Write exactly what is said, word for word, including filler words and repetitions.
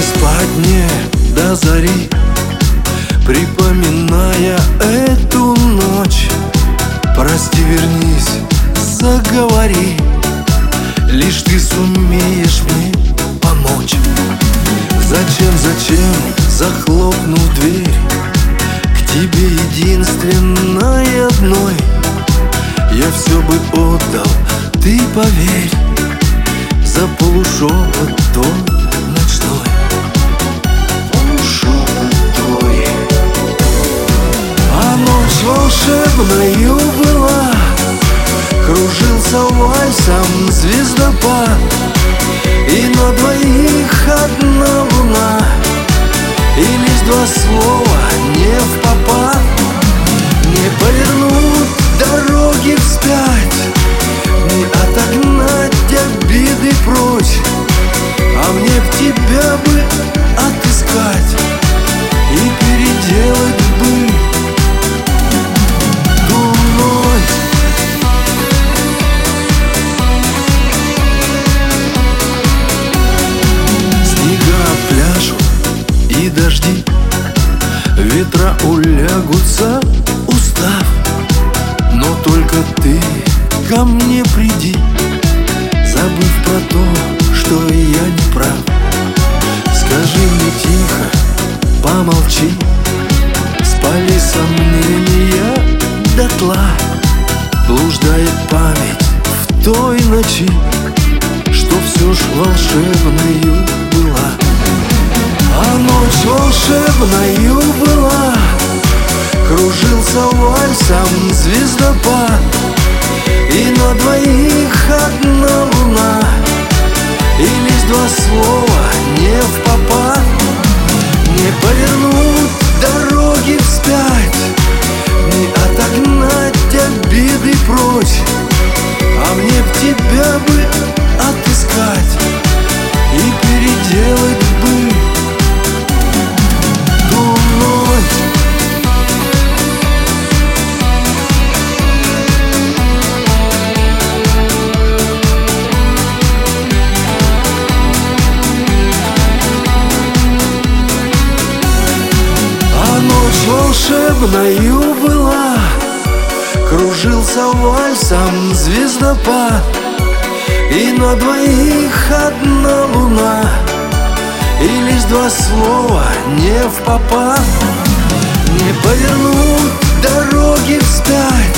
спать мне до зари, припоминая эту ночь. Прости, вернись, заговори, лишь ты сумеешь мне помочь. Зачем, зачем, захлопнув дверь, к тебе единственной одной я все бы отдал, ты поверь, за полушепот твой ночной. Полушепот твой. А ночь волшебною была, кружился вальсом звездопад, и на двоих одна луна, и лишь два слова не впопад. Не повернуть дороги вспять, не отогнать обиды прочь, а мне б тебя бы отыскать и переделать бы ту ночь. Снега пляшут и дожди, ветра улягутся, устав, но только ты ко мне приди, забыв про то, что я не прав. Скажи мне тихо, помолчи, спали сомнения дотла. Блуждает память в той ночи, что все ж волшебною была. А ночь волшебною была, кружился вальсом звездопад, и на двоих одна луна, и лишь два слова не впопад. Не повернуть дороги вспять, не отогнать обиды прочь, а мне б тебя бы отыскать и переделать бы ту ночь. Волшебною была, кружился вальсом звездопад, и на двоих одна луна, и лишь два слова не впопад. Не повернуть дороги вспять,